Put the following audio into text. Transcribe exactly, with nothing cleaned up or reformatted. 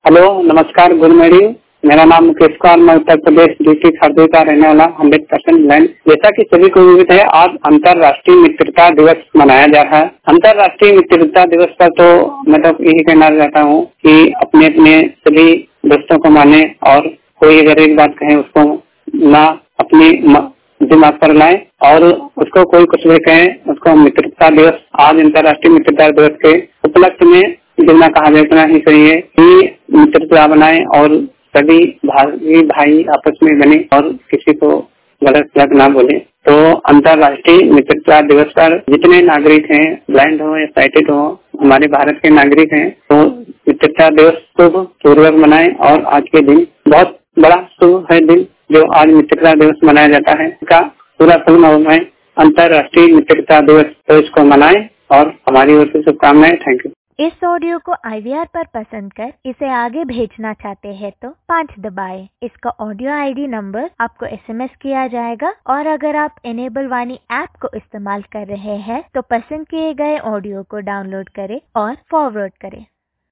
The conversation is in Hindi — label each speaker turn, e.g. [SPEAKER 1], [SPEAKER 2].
[SPEAKER 1] हेलो, नमस्कार गुड मॉर्निंग। मेरा नाम मुकेश कुमार, मैं उत्तर प्रदेश डिस्ट्रिक्ट हरदोई का रहने वाला हंड्रेड परसेंट ब्लाइंड। जैसा कि सभी को उम्मीद है, आज अंतर्राष्ट्रीय मित्रता दिवस मनाया जा रहा है। अंतर्राष्ट्रीय मित्रता दिवस पर तो मैं तो यही कहना चाहता हूँ कि अपने अपने सभी दोस्तों को माने और कोई अगर एक बात कहे उसको ना अपनी दिमाग पर लाए और उसको कोई कुछ भी कहे उसको मित्रता दिवस, आज अंतर्राष्ट्रीय मित्रता दिवस के उपलक्ष्य में जितना कहा जाए उतना ही सही है कि मित्रता बनाए और सभी भाई भाई आपस में बने और किसी को गलत बात ना बोले। तो अंतर्राष्ट्रीय मित्रता दिवस पर जितने नागरिक हैं, ब्लाइंड हो या साइटेड हो, हमारे भारत के नागरिक हैं, तो मित्रता दिवस शुभ पूर्वक मनाए। और आज के दिन बहुत बड़ा शुभ है दिन जो आज मित्रता दिवस मनाया जाता है, इसका पूरा शुभ है अंतर्राष्ट्रीय मित्रता दिवस। तो इसको मनाए और हमारी ओर से शुभकामनाएं। Thank you.
[SPEAKER 2] इस ऑडियो को आई वी आर पर पसंद कर इसे आगे भेजना चाहते हैं तो पाँच दबाएं। इसका ऑडियो आई डी नंबर आपको एस एम एस किया जाएगा और अगर आप इनेबल वाणी ऐप को इस्तेमाल कर रहे हैं तो पसंद किए गए ऑडियो को डाउनलोड करें और फॉरवर्ड करें।